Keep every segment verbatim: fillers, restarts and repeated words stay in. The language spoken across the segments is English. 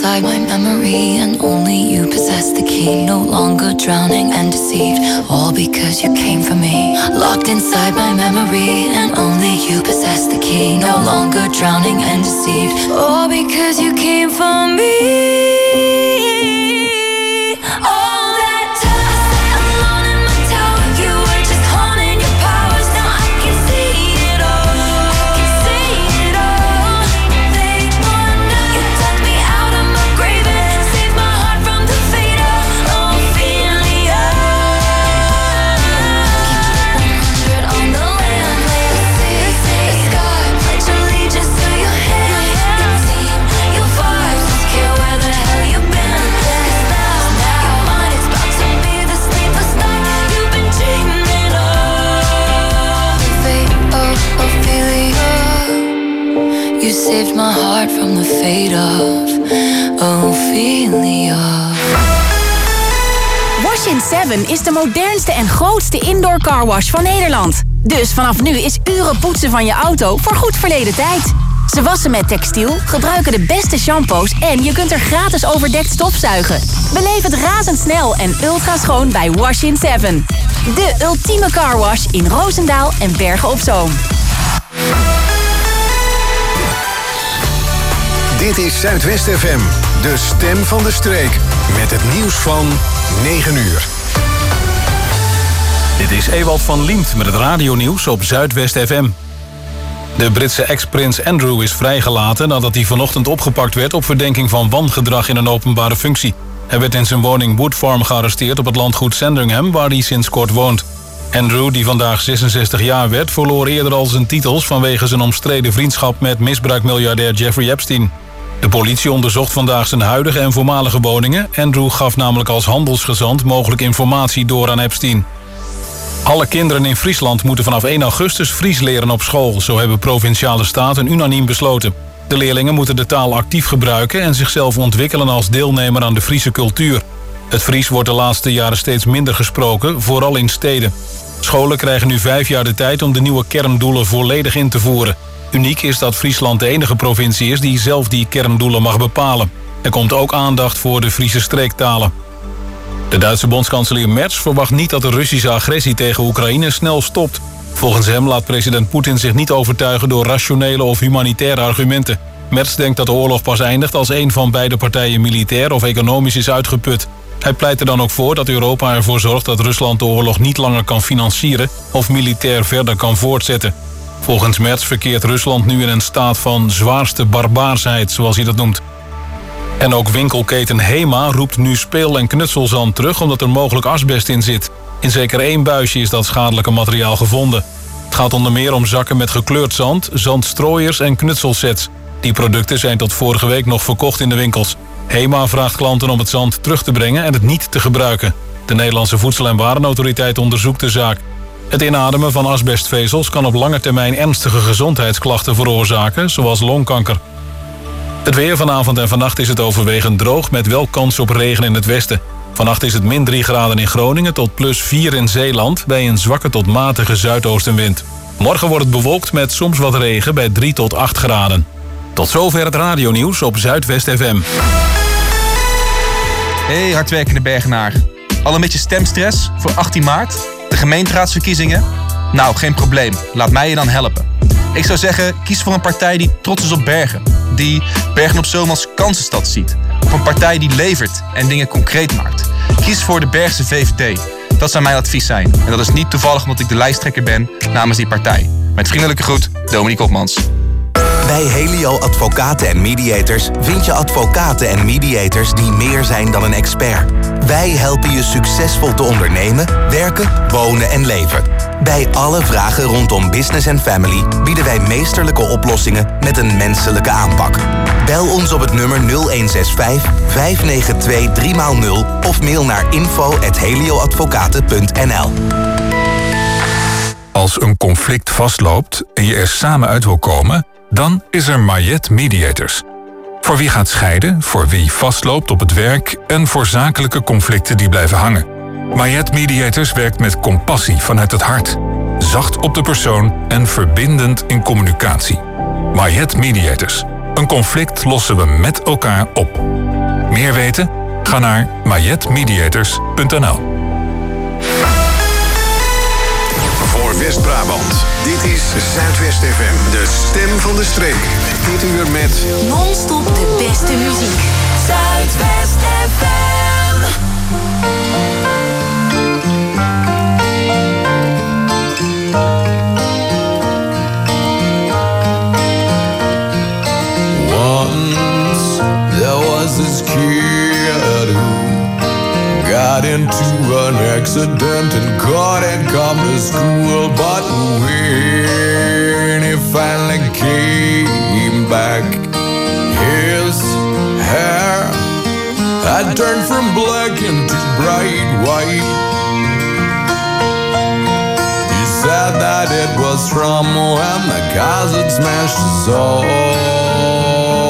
inside my memory, and only you possess the key. No longer drowning and deceived, all because you came for me. Locked inside my memory, and only you possess the key. No longer drowning and deceived, all because you came for me. You saved my heart from the fate of Ophelia. Wash in Seven is de modernste en grootste indoor carwash van Nederland. Dus vanaf nu is uren poetsen van je auto voor goed verleden tijd. Ze wassen met textiel, gebruiken de beste shampoos en je kunt er gratis overdekt stofzuigen. Beleef het razendsnel en ultra schoon bij Wash in Seven. De ultieme carwash in Roosendaal en Bergen op Zoom. Dit is Zuidwest F M, de stem van de streek. Met het nieuws van negen uur. Dit is Ewald van Liemt met het radionieuws op Zuidwest F M. De Britse ex-prins Andrew is vrijgelaten nadat hij vanochtend opgepakt werd op verdenking van wangedrag in een openbare functie. Hij werd in zijn woning Wood Farm gearresteerd op het landgoed Sandringham, waar hij sinds kort woont. Andrew, die vandaag zesenzestig jaar werd, verloor eerder al zijn titels vanwege zijn omstreden vriendschap met misbruikmiljardair Jeffrey Epstein. De politie onderzocht vandaag zijn huidige en voormalige woningen. Andrew gaf namelijk als handelsgezant mogelijk informatie door aan Epstein. Alle kinderen in Friesland moeten vanaf één augustus Fries leren op school. Zo hebben provinciale staten unaniem besloten. De leerlingen moeten de taal actief gebruiken en zichzelf ontwikkelen als deelnemer aan de Friese cultuur. Het Fries wordt de laatste jaren steeds minder gesproken, vooral in steden. Scholen krijgen nu vijf jaar de tijd om de nieuwe kerndoelen volledig in te voeren. Uniek is dat Friesland de enige provincie is die zelf die kerndoelen mag bepalen. Er komt ook aandacht voor de Friese streektalen. De Duitse bondskanselier Merz verwacht niet dat de Russische agressie tegen Oekraïne snel stopt. Volgens hem laat president Poetin zich niet overtuigen door rationele of humanitaire argumenten. Merz denkt dat de oorlog pas eindigt als een van beide partijen militair of economisch is uitgeput. Hij pleit er dan ook voor dat Europa ervoor zorgt dat Rusland de oorlog niet langer kan financieren of militair verder kan voortzetten. Volgens Merz verkeert Rusland nu in een staat van zwaarste barbaarsheid, zoals hij dat noemt. En ook winkelketen Hema roept nu speel- en knutselzand terug omdat er mogelijk asbest in zit. In zeker één buisje is dat schadelijke materiaal gevonden. Het gaat onder meer om zakken met gekleurd zand, zandstrooiers en knutselsets. Die producten zijn tot vorige week nog verkocht in de winkels. Hema vraagt klanten om het zand terug te brengen en het niet te gebruiken. De Nederlandse Voedsel- en Warenautoriteit onderzoekt de zaak. Het inademen van asbestvezels kan op lange termijn ernstige gezondheidsklachten veroorzaken, zoals longkanker. Het weer vanavond en vannacht is het overwegend droog met wel kans op regen in het westen. Vannacht is het min drie graden in Groningen tot plus vier in Zeeland bij een zwakke tot matige zuidoostenwind. Morgen wordt het bewolkt met soms wat regen bij drie tot acht graden. Tot zover het radionieuws op Zuidwest F M. Hey hardwerkende Bergenaar. Al een beetje stemstress voor achttien maart? De gemeenteraadsverkiezingen? Nou, geen probleem. Laat mij je dan helpen. Ik zou zeggen, kies voor een partij die trots is op Bergen. Die Bergen op Zoom als kansenstad ziet. Of een partij die levert en dingen concreet maakt. Kies voor de Bergse V V D. Dat zou mijn advies zijn. En dat is niet toevallig omdat ik de lijsttrekker ben namens die partij. Met vriendelijke groet, Dominique Hopmans. Bij Helio Advocaten en Mediators vind je advocaten en mediators die meer zijn dan een expert. Wij helpen je succesvol te ondernemen, werken, wonen en leven. Bij alle vragen rondom business en family bieden wij meesterlijke oplossingen met een menselijke aanpak. Bel ons op het nummer nul een zes vijf, vijf negen twee, drie nul of mail naar info at helioadvocaten punt n l. Als een conflict vastloopt en je er samen uit wil komen, dan is er Mayet Mediators. Voor wie gaat scheiden, voor wie vastloopt op het werk en voor zakelijke conflicten die blijven hangen. Mayet Mediators werkt met compassie vanuit het hart, zacht op de persoon en verbindend in communicatie. Mayet Mediators. Een conflict lossen we met elkaar op. Meer weten? Ga naar majet mediators punt n l. Voor West-Brabant, dit is Zuidwest F M, de stem van de streek. Dit uur met Non-stop de beste muziek. Zuidwest F M. Once there was this kid who got into an accident and couldn't come to school. But when he finally came back, his hair had turned from black into bright white. He said that it was from when the cars had smashed his soul.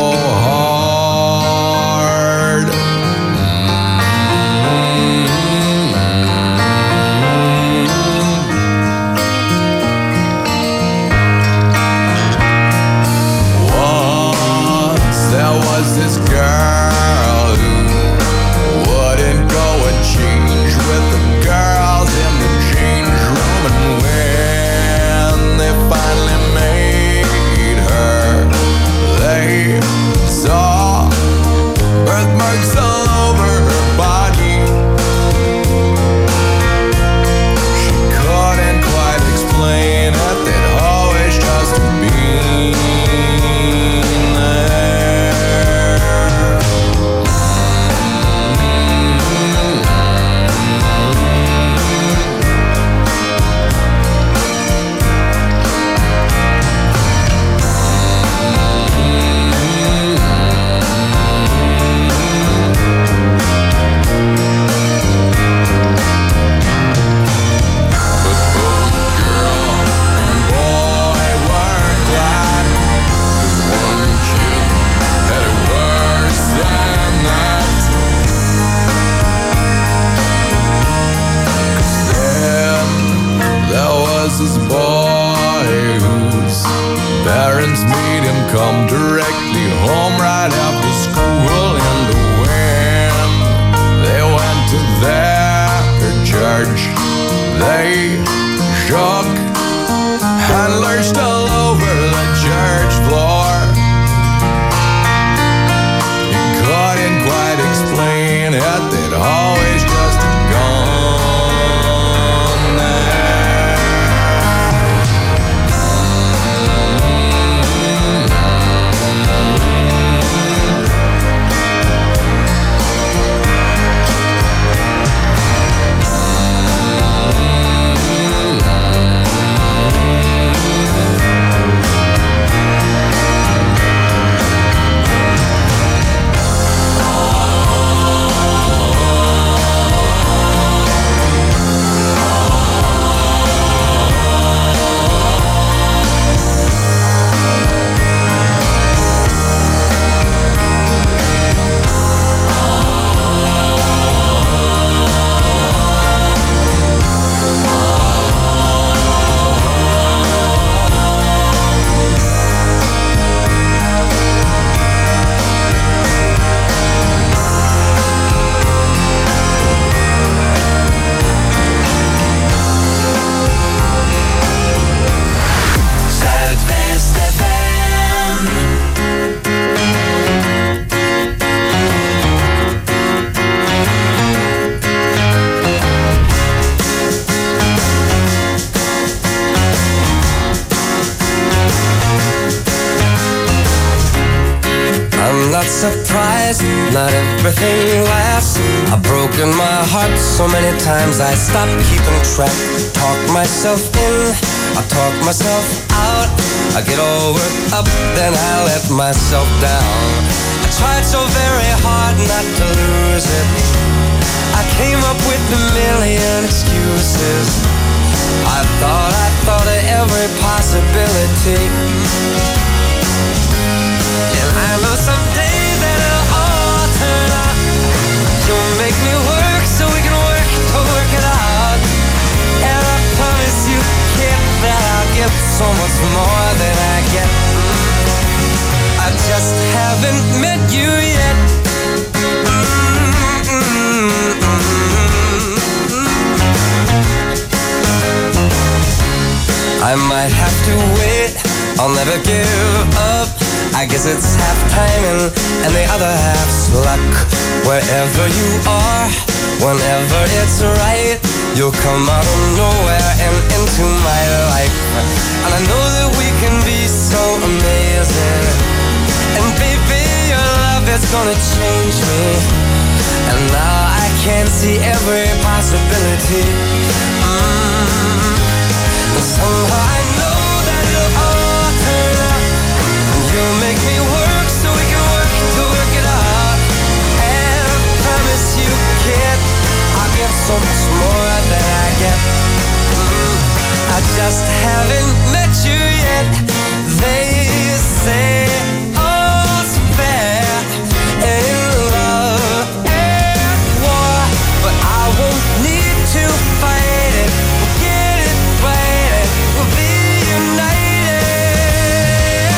This girl who wouldn't go and change with the girls in the change room, and when they finally made her, they saw birthmarks all over her body. She couldn't quite explain it, they'd always just been there. This boy whose parents made him come directly home right after school, and when they went to their church, they shook and lurched all over the church floor. He couldn't quite explain it, they'd always just gone there. Surprised, not everything lasts. I've broken my heart so many times I stopped keeping track. Talk myself in, I talk myself out. I get all worked up, then I let myself down. I tried so very hard not to lose it. I came up with a million excuses. I thought, I thought of every possibility. And I know someday that it'll all turn out. You'll make me work so we can work to work it out. And I promise you, kid, that I'll give so much more than I get. I just haven't met you yet. I might have to wait, I'll never give up. I guess it's half timing and the other half's luck. Wherever you are, whenever it's right, you'll come out of nowhere and into my life. And I know that we can be so amazing. And baby, your love is gonna change me. And now I can see every possibility. Mm. And somehow I know that you'll all turn out. And you'll make me work so we can work to work it out. And I promise you, kid, I'll give so much more than I get. Mm. I just haven't met you yet. They say all's fair in love and war, but I won't need to fight it. We'll get it right, we'll be united.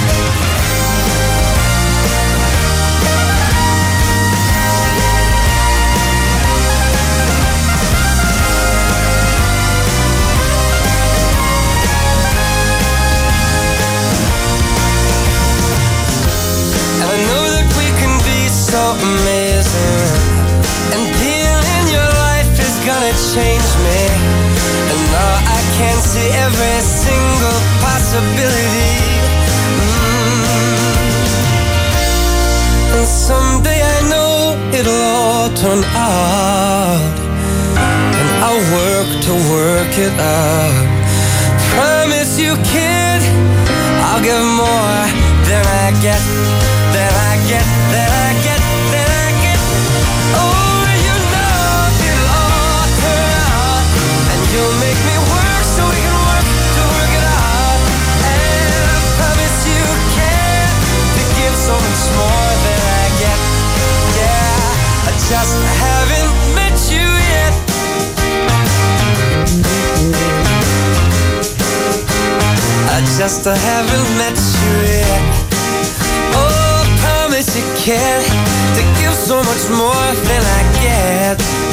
And I know that we can be so amazing. And being in your life is gonna change me. And now I can see every single possibility. Mm. And someday I know it'll all turn out. And I'll work to work it out. Promise you, kid, I'll give more than I get, than I get, than I get, than I get. Oh, you know it'll all turn out. And you'll make me work so we can work to work it out. And I promise you can to give so much more than I get. Yeah, I just haven't met you yet. I just haven't met you yet. Oh, I promise you can to give so much more than I get.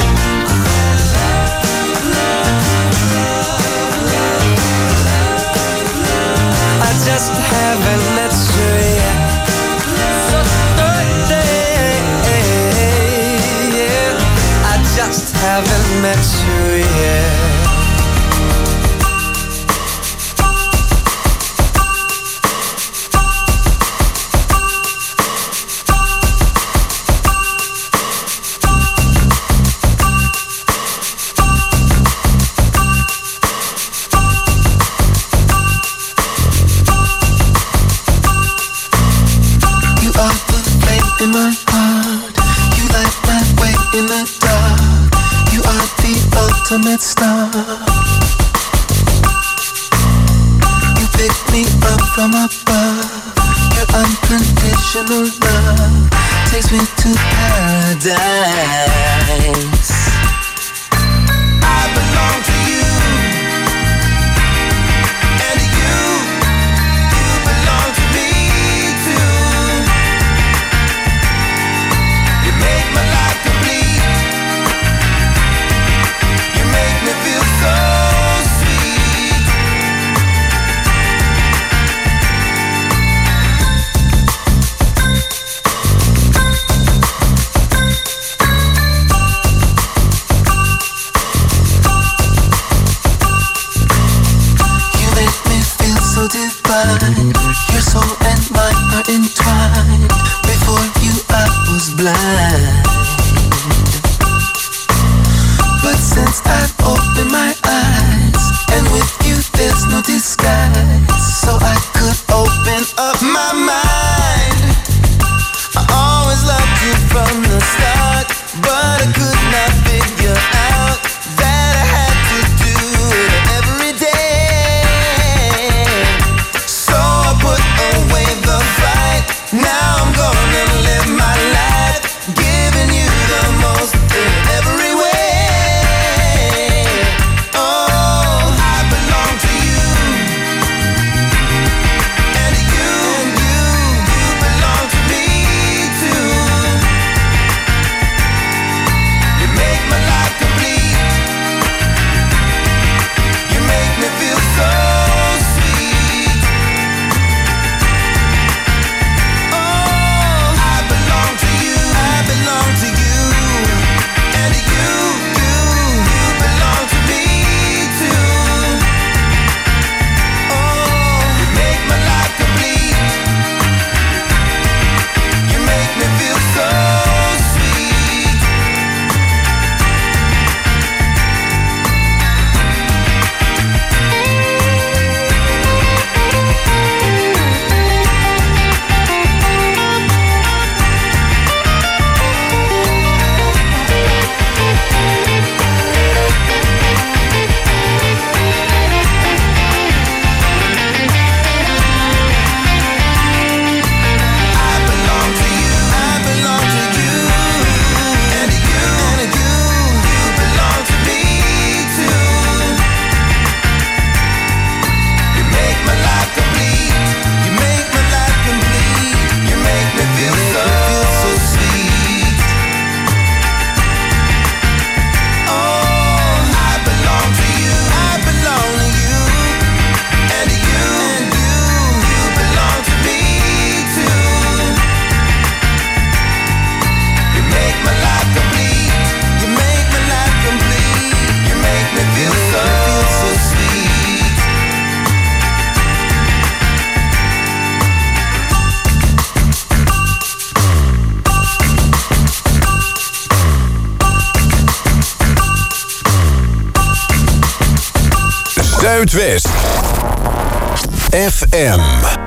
I just haven't met you yet. So birthday, yeah. I just haven't met you yet. In my heart, you light my way in the dark. You are the ultimate star. You pick me up from above. Your unconditional love takes me to paradise. I belong to you, and you, you belong to me too. Make my life complete. You make me feel so sweet. Zuidwest F M.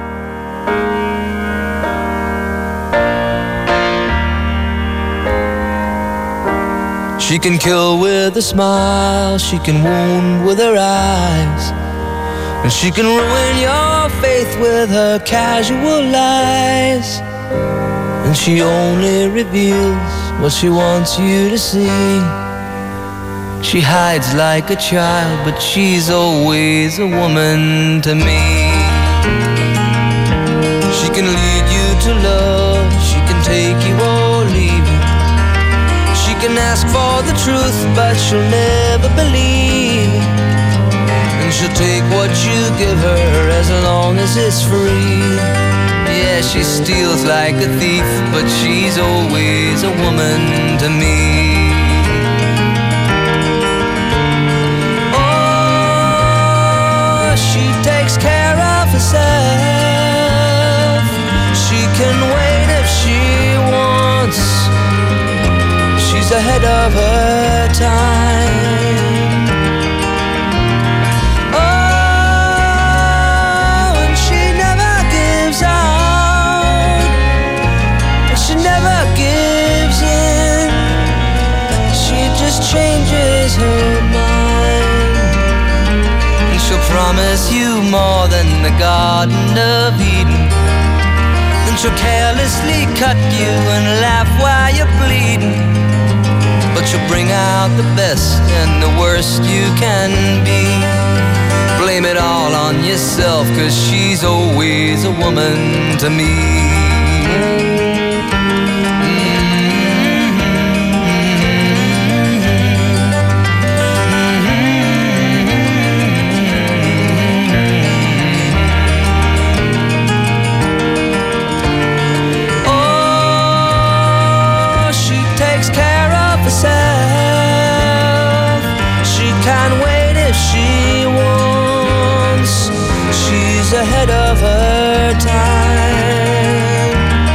She can kill with a smile, she can wound with her eyes, and she can ruin your faith with her casual lies. And she only reveals what she wants you to see. She hides like a child, but she's always a woman to me. She can lead you to love, she can take you or leave you. She can ask for the truth, but she'll never believe. And she'll take what you give her as long as it's free. Yeah, she steals like a thief, but she's always a woman to me. Oh, she takes care of herself. She can wait if she wants. She's ahead of her time. Oh, and she never gives out. She never gives in. She just changes her mind. And she'll promise you more than the Garden of Eden. Then she'll carelessly cut you and laugh while you're bleeding. But you'll bring out the best and the worst you can be. Blame it all on yourself, 'cause she's always a woman to me. Ahead of her time.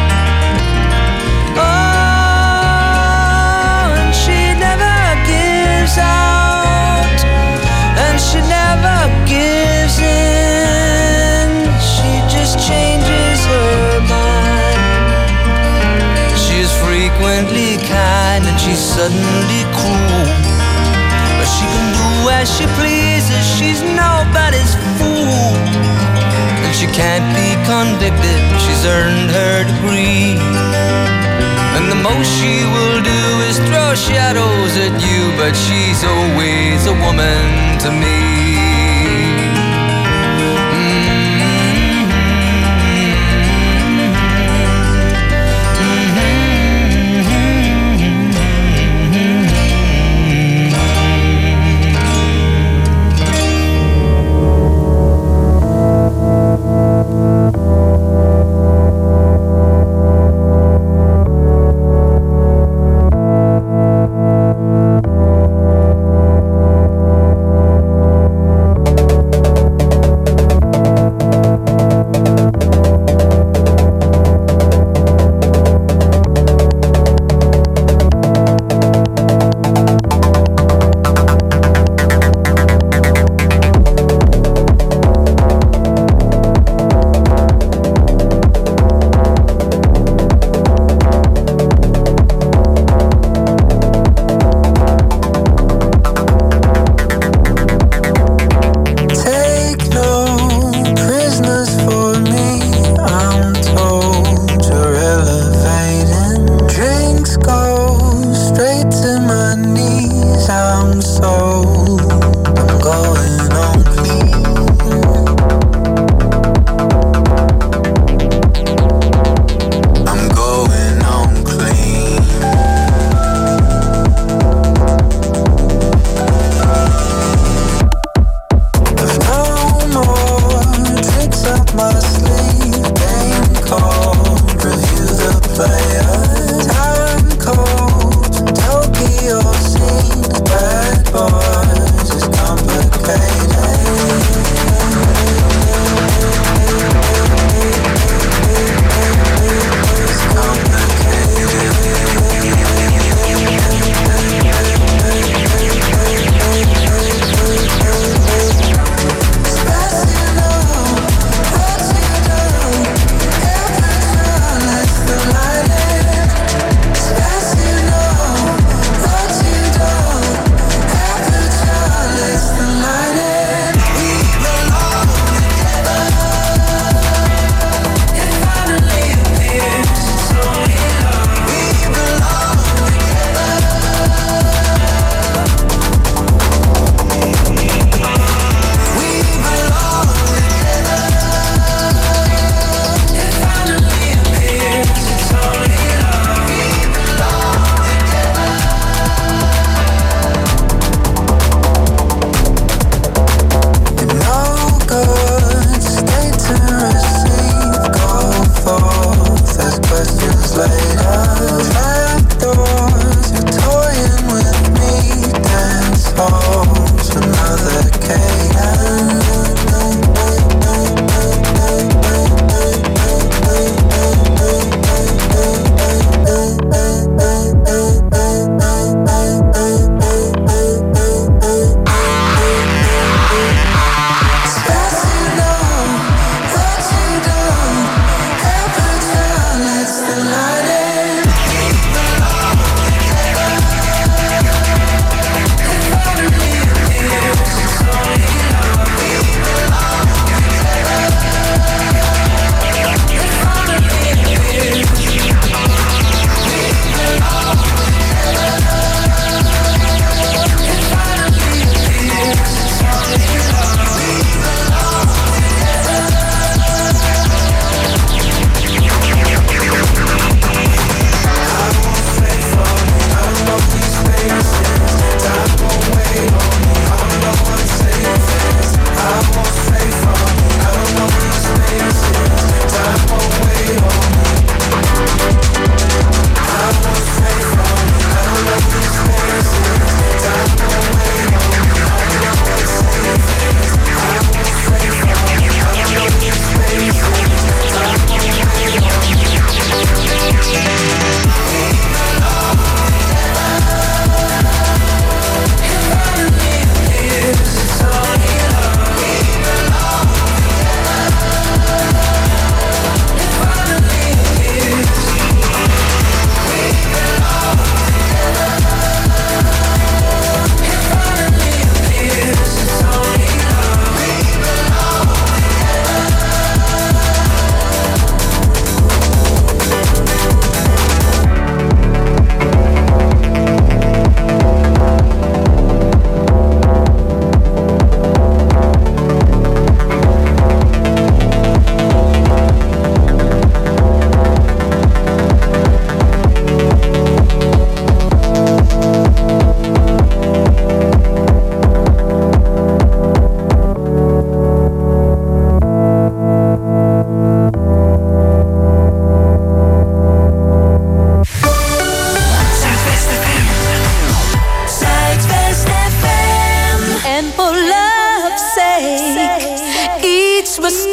Oh, and she never gives out, and she never gives in. She just changes her mind. She is frequently kind and she's suddenly cruel, but she can do as she pleases. She's nobody's fool. She can't be convicted, she's earned her degree. And the most she will do is throw shadows at you, but she's always a woman to me.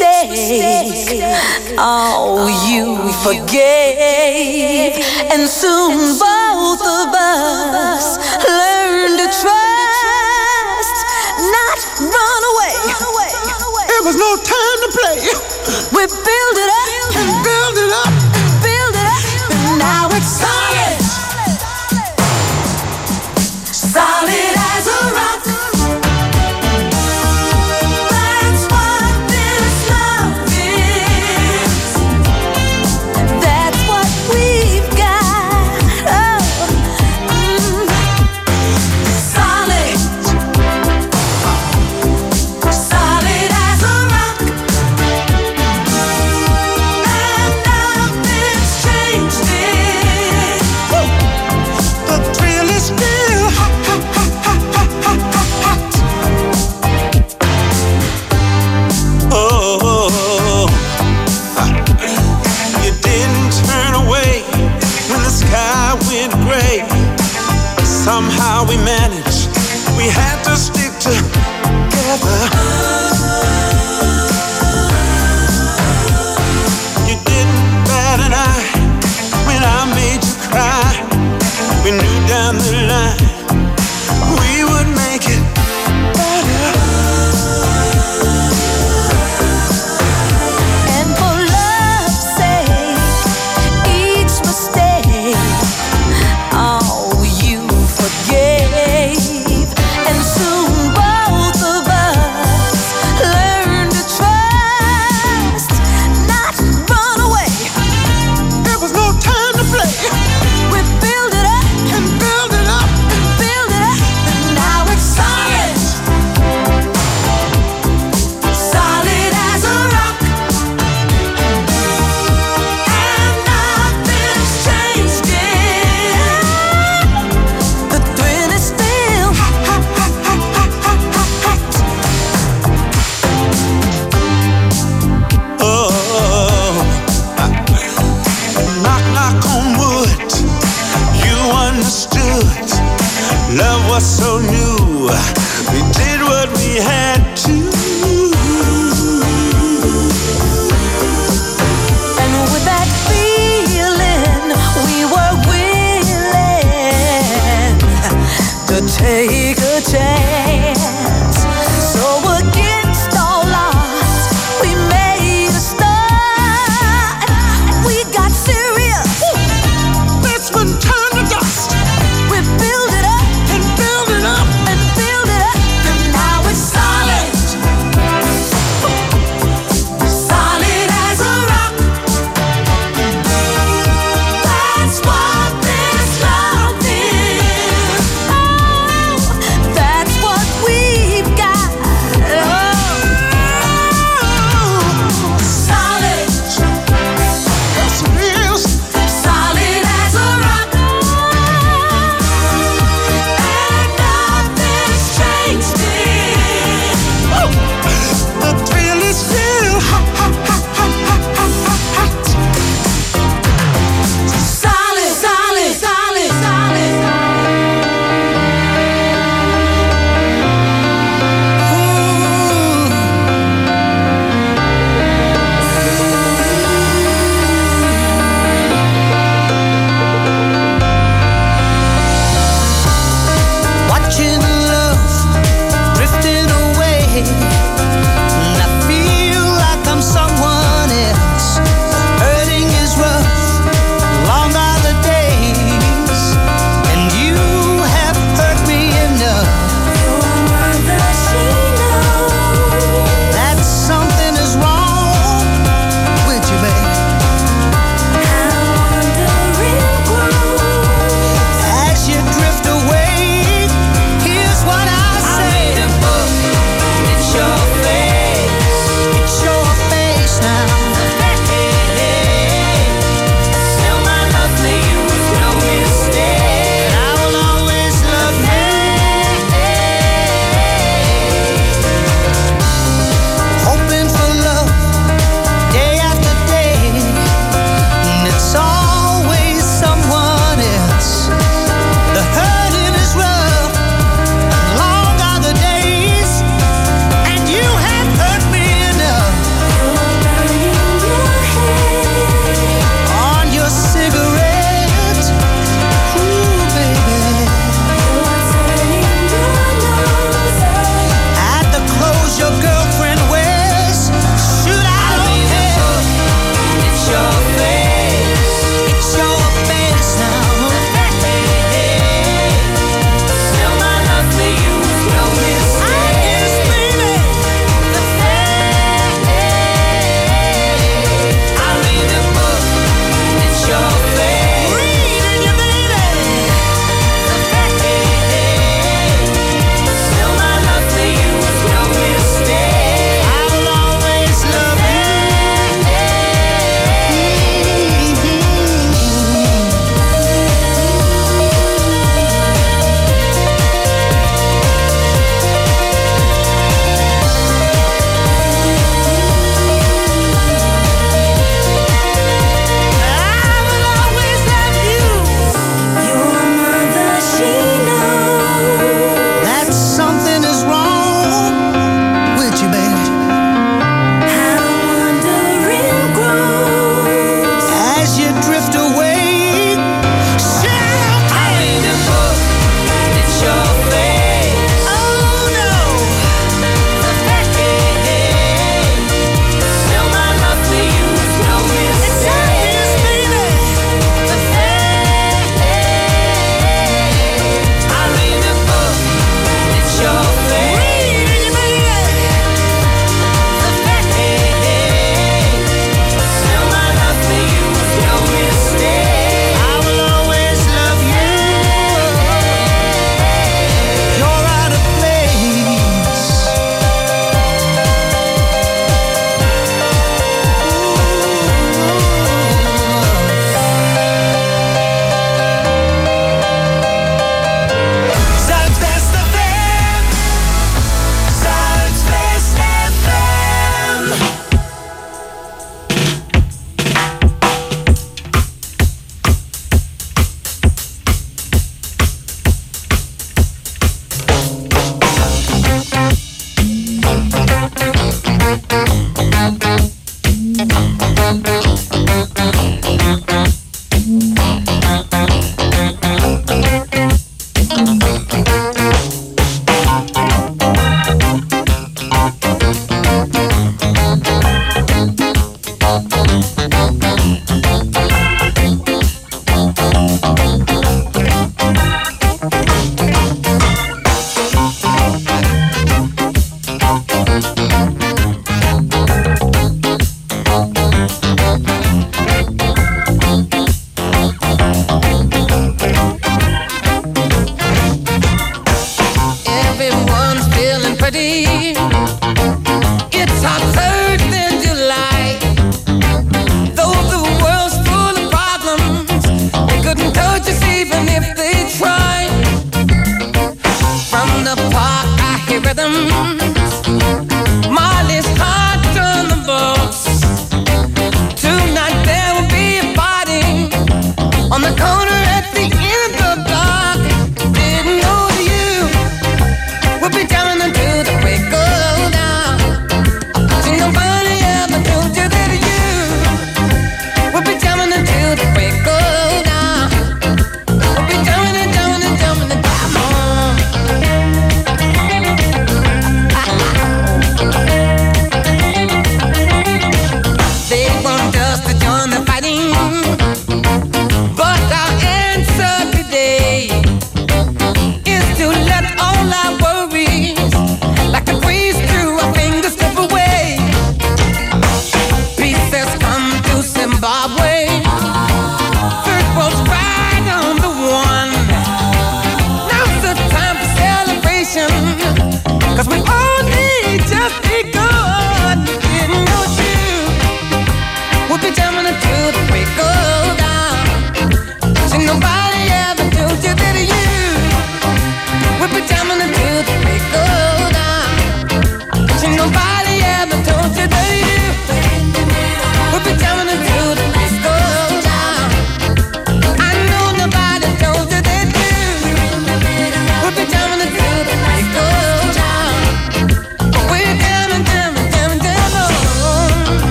mistake. Oh, you forgave, and soon both of us learned to trust, not run away. It was no time to play. We build it up and build it up, build it up, and now it's solid, solid as a rock.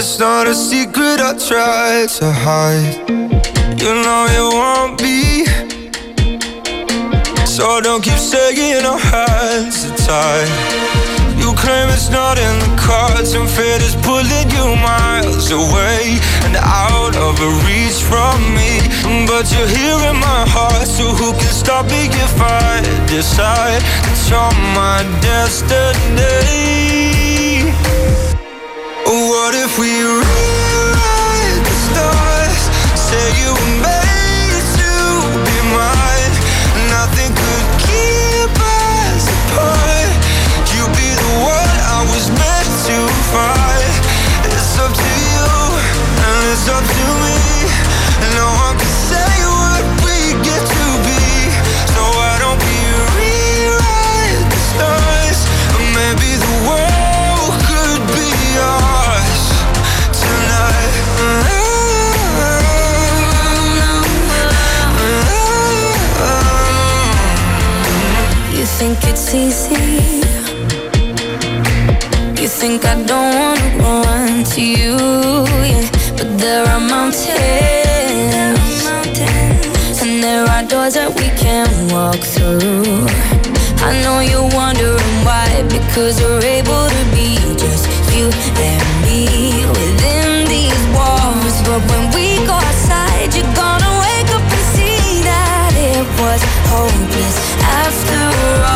It's not a secret I try to hide. You know you won't be, so don't keep saying our hands are tied. You claim it's not in the cards, and fate is pulling you miles away and out of reach from me. But you're here in my heart, so who can stop me if I decide that you're my destiny? What if we rewrite the stars? Say you were made to be mine. Nothing could keep us apart. You be the one I was meant to find. It's up to you and it's up to me. No one can say what we get to be. So why don't we rewrite the stars? Maybe the world could be ours tonight. You think it's easy? You think I don't wanna run to you, yeah. But there are mountains, and there are doors that we can walk through. I know you're wondering why, because we're able to be just you and me within these walls. But when we go outside, you're gonna wake up and see that it was hopeless after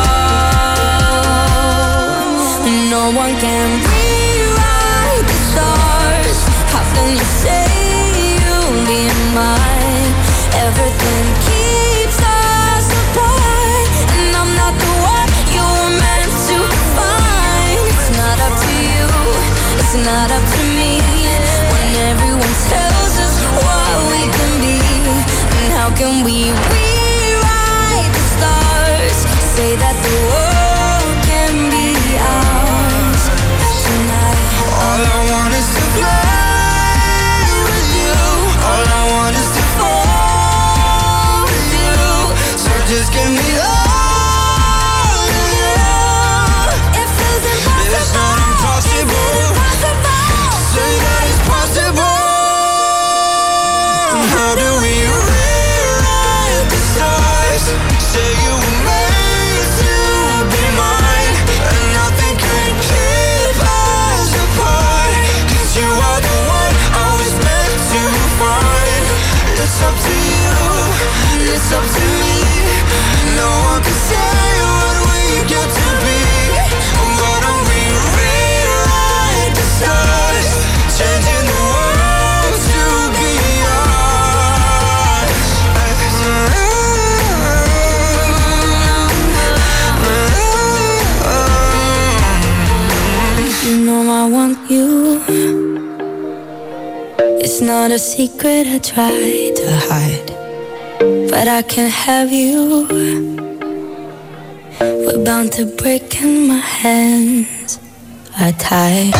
all. No one can rewrite the stars. How can you say you'll be mine? Everything keeps us apart, and I'm not the one you were meant to find. It's not up to you, it's not up to me. When everyone tells us what we can be, and how can we rewrite the stars? Say that the world can be ours tonight. All I want is to fly with you. All I want is to fall with you. So just give me all of you. It feels impossible. It's not impossible. Say that it's possible. How do we rewrite the stars? Say you were made to be mine, and nothing can keep us apart. 'Cause you are the one I was meant to find. It's up to you, it's up to me. No one can say what we get to be. Why don't we rewrite the stars? Changing the world to be ours. You know I want you. It's not a secret I try to hide, but I can't have you. We're bound to break and my hands are tied.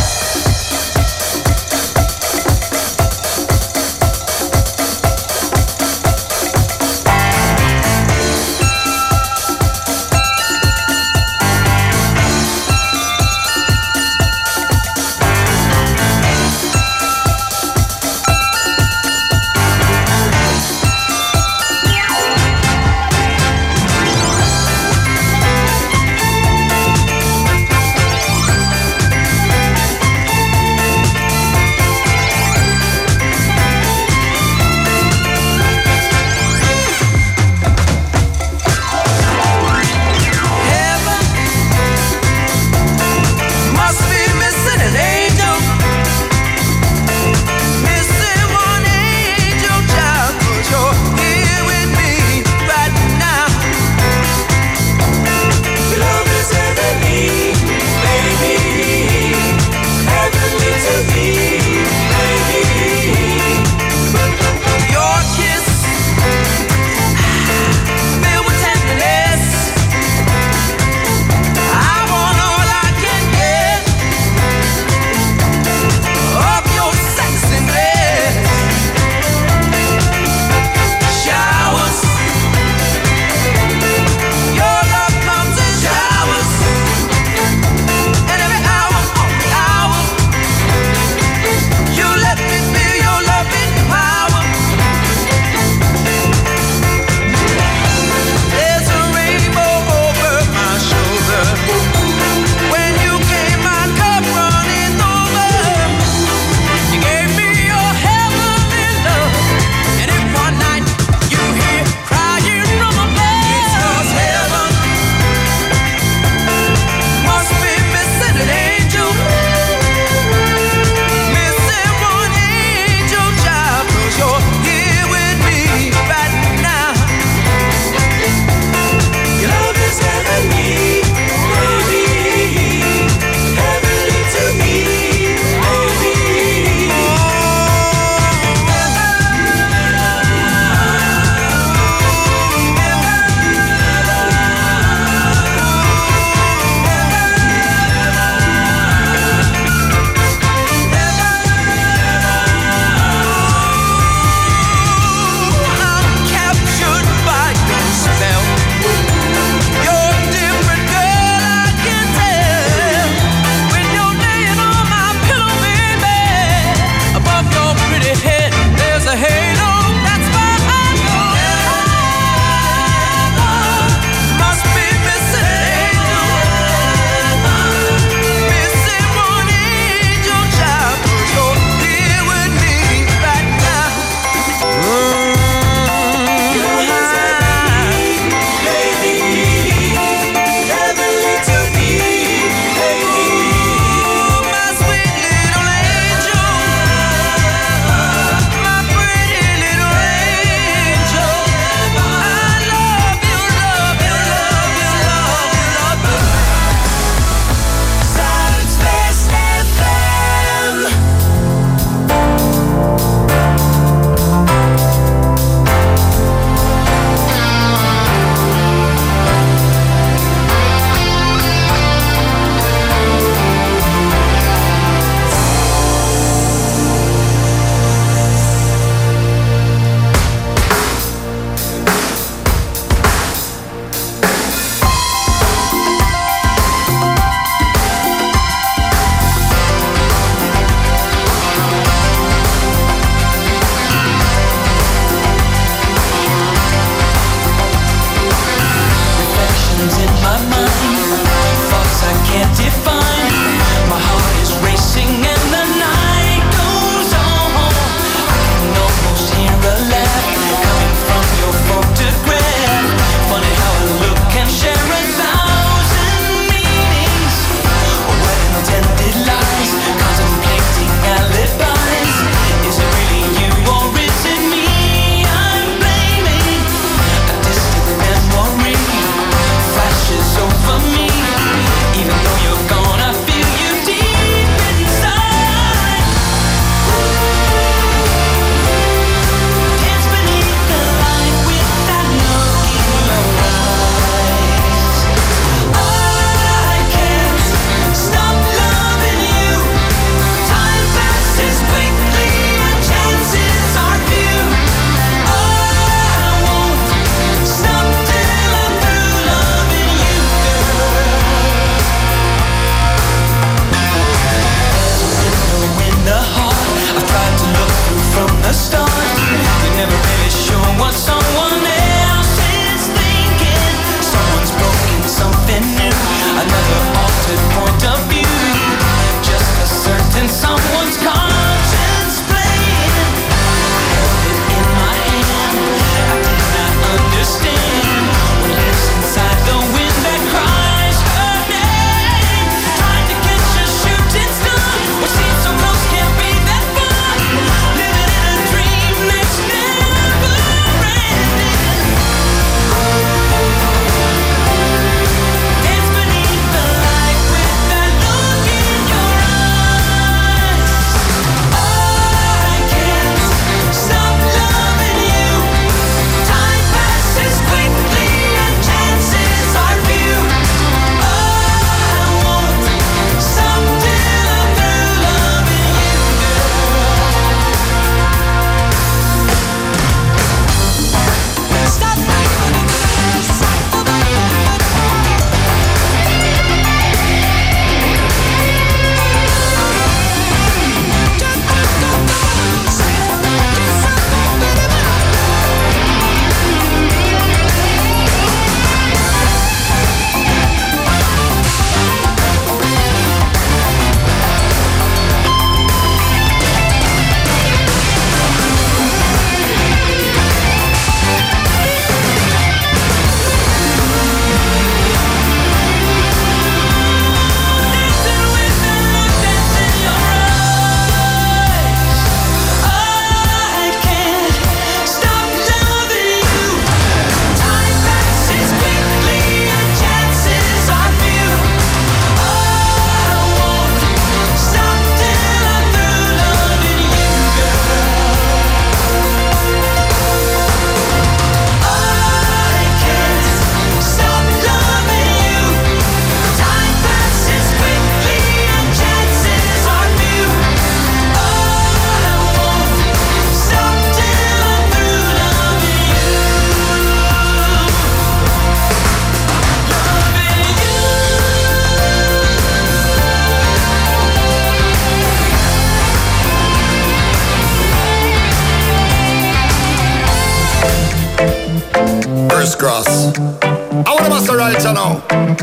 crisscross. I wanna bust the right, you know.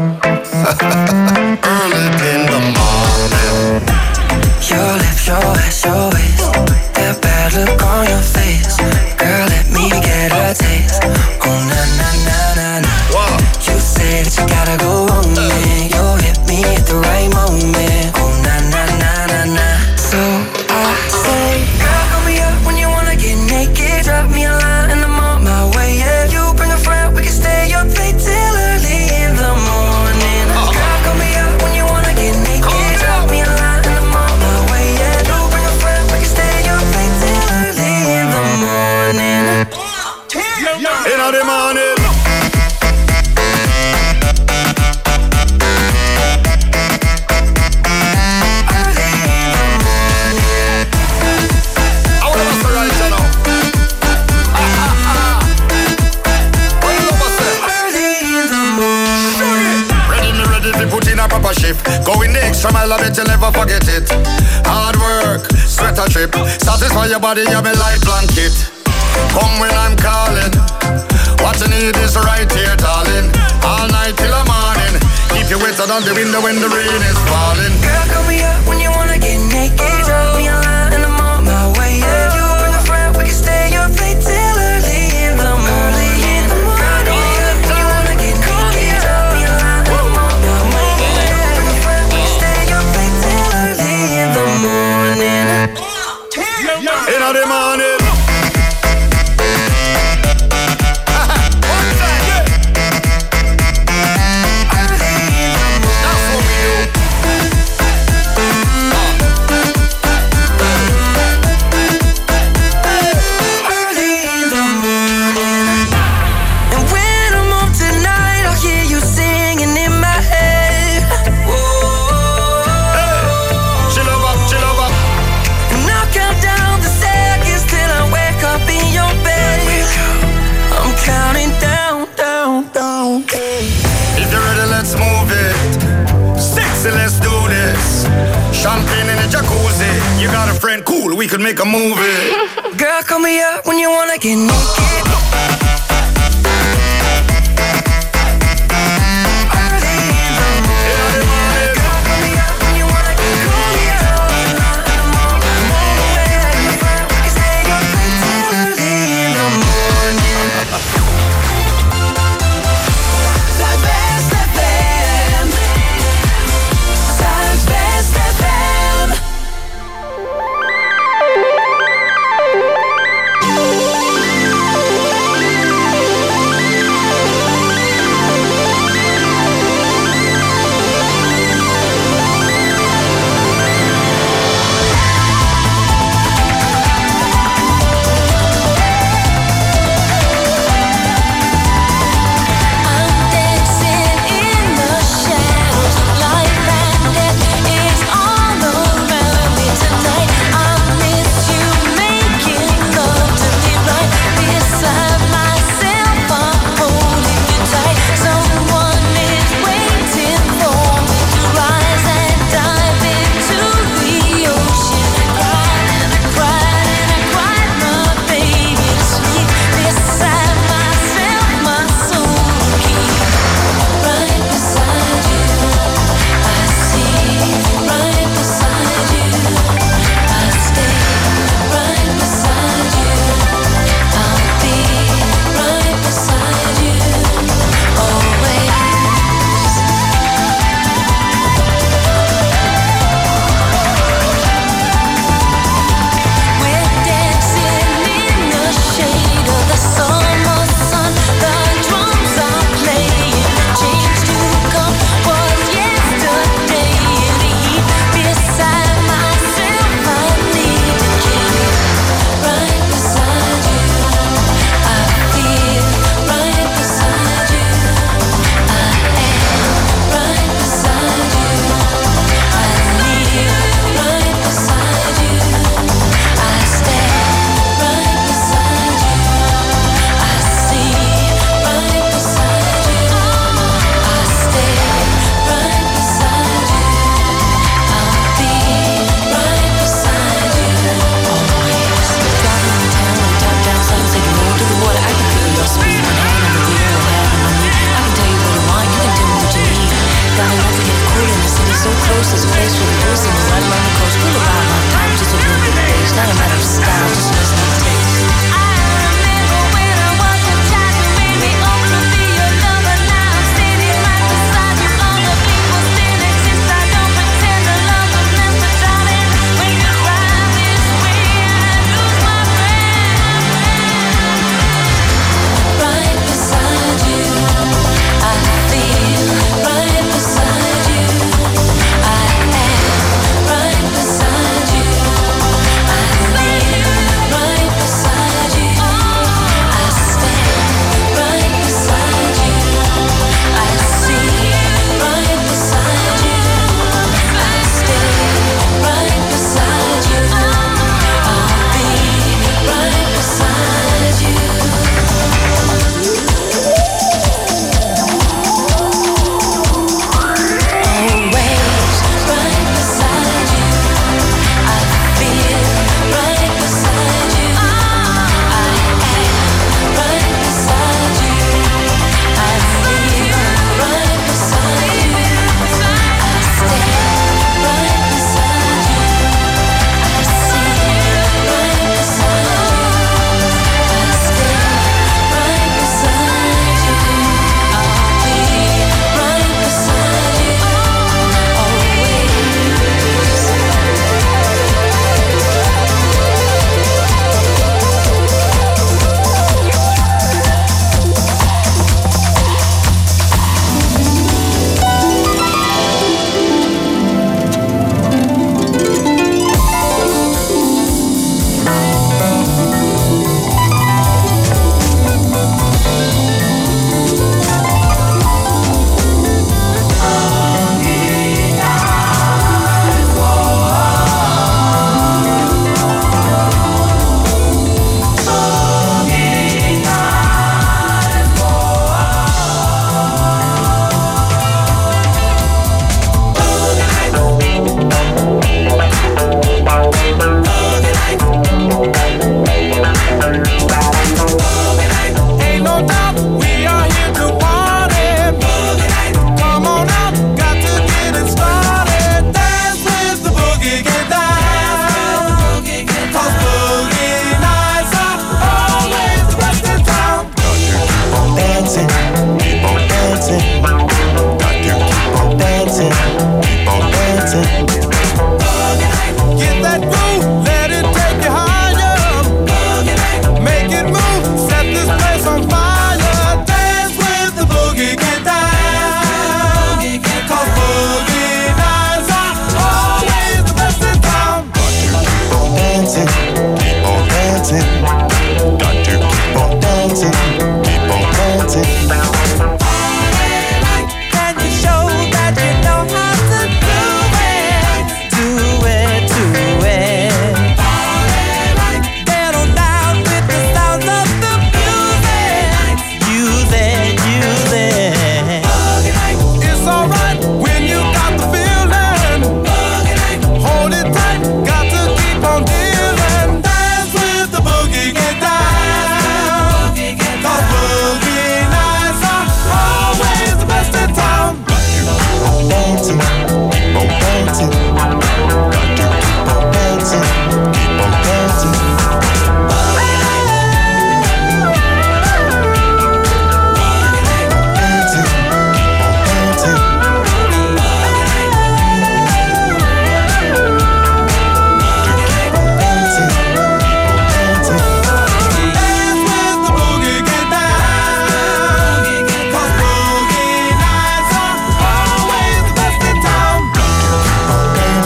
Early in the morning. Your lips, your ass, your waist. That bad look on your face. Girl, let me get a taste. Oh, na, na, na, na, na. Wow. You say that you gotta go on me. You hit me at the right moment. Oh, na, na, na, na, na. So I say, girl, call me up when you wanna get naked. Drop me a line and I'm on my way. Yeah, you bring a friend, we can stay up late till early in the morning. Girl, call me up when you wanna get naked. Drop me a line and I'm on my way. Yeah, you bring a friend, we can stay up late till early in the morning. In the morning. Shift. Going the extra mile, I bet you'll never forget it. Hard work, sweat a trip. Satisfy your body, you're my light blanket. Come when I'm calling. What you need is right here, darling. All night till the morning. Keep you wetter than the window when the rain is falling. Girl, call me up when you wanna get naked. Drop me a line and I'm on my way. Yeah, you bring a friend, we can stay up late till early in the morning. In the morning. Let's do this. Champagne in a jacuzzi. You got a friend, cool, we could make a movie. Girl, call me up when you wanna get naked.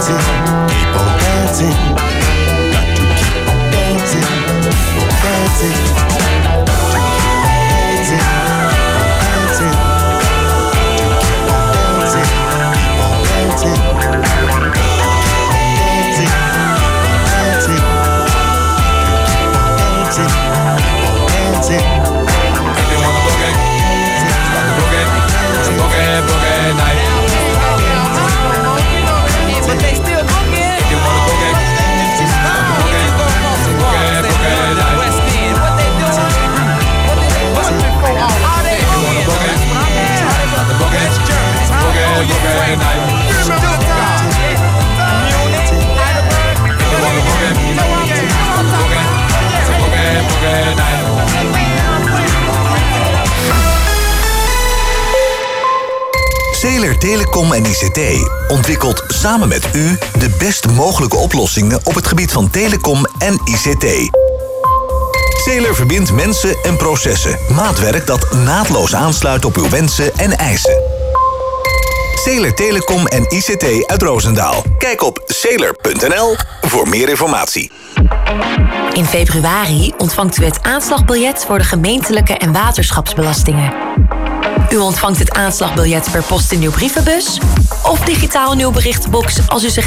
dancing, keep on dancing. Got to keep on dancing, keep on dancing. Zeeler Telecom en I C T ontwikkelt samen met u de best mogelijke oplossingen op het gebied van telecom en I C T. Zeeler verbindt mensen en processen. Maatwerk dat naadloos aansluit op uw wensen en eisen. Zeeler Telecom en I C T uit Roosendaal. Kijk op zeeler punt n l voor meer informatie. In februari ontvangt u het aanslagbiljet voor de gemeentelijke en waterschapsbelastingen. U ontvangt het aanslagbiljet per post in uw brievenbus of digitaal in uw berichtenbox als u zich